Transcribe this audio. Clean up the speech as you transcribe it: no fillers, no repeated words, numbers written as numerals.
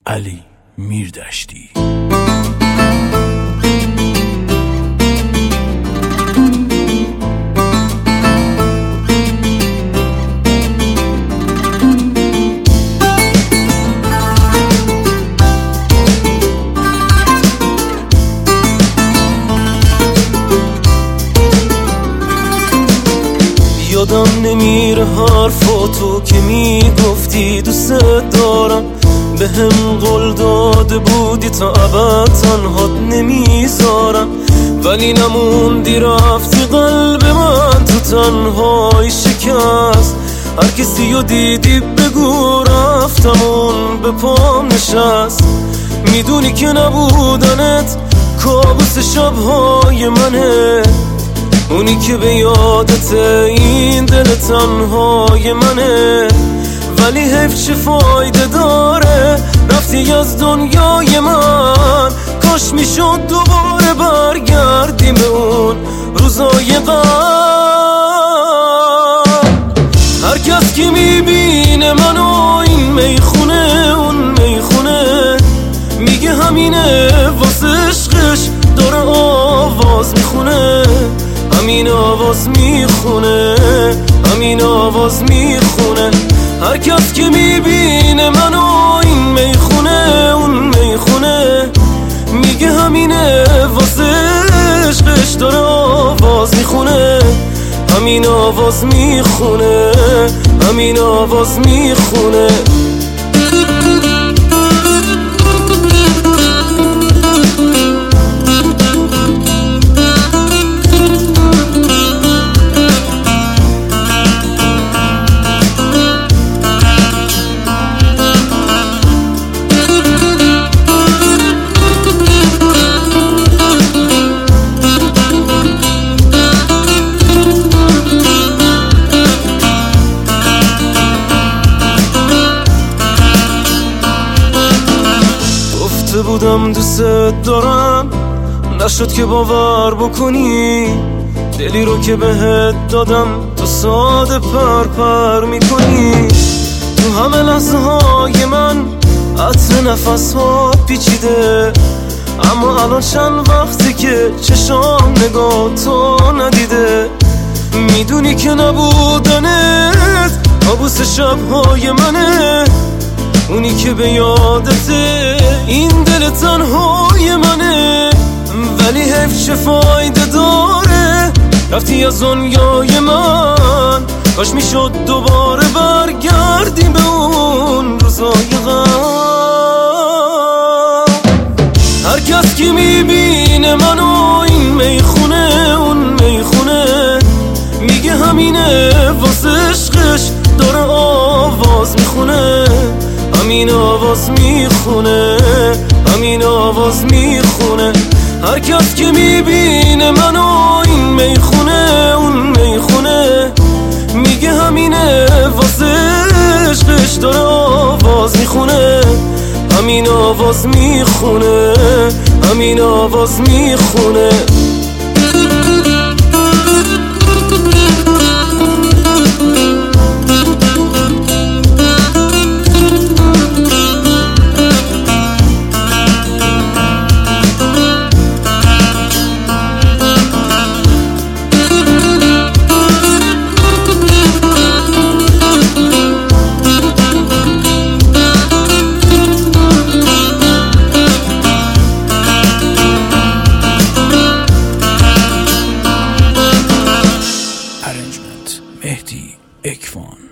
علی میردشتی. یادم نمیره حرفاتو که میگفتی دوست دارم، به هم قول داده بودی تا ابد تنهات نمیذارم، ولی نموندی رفتی قلب من تو تنهایی شکست. هر کسی رو دیدی بگو رفتم اون به پام نشست. میدونی که نبودنت کابوس شبهای منه، اونی که به یادت این دل تنهای منه، ولی حیف چه فایده داره رفتی از دنیای من. کاش میشد دوباره برگردیم به اون روزای قبل. هر کس که میبینه منو این میخونه اون میخونه، میگه همینه واسه عشقش داره آواز میخونه، همین آواز میخونه، همین آواز میخونه. هر کس که میبینه منو این میخونه اون میخونه، میگه همینه واسه عشقش داره آواز میخونه، همین آواز میخونه، همین آواز میخونه. بودم دوست دارم، نشد که باور بکنی، دلی رو که بهت دادم تو ساده پر میکنی. تو همه لحظه های من عطر نفس ها پیچیده، اما الان چند وقتی که چشام نگاه تو ندیده. میدونی که نبودنت کابوس شبهای منه، اونی که به یادته این دل تنهای منه، ولی حیف چه فایده داره رفتی از دنیای من. کاش میشد دوباره برگردیم به اون روزای قبل. هر کس که میبینه منو این میخونه اون میخونه، میگه همینه واسه عشقش داره آواز میخونه، همین آواز میخونه، همین آواز میخونه. هر کس که میبینه منو این میخونه اون میخونه، میگه همینه واسه عشقش داره آواز میخونه، همین آواز میخونه، همین آواز میخونه. مهدی اکوان.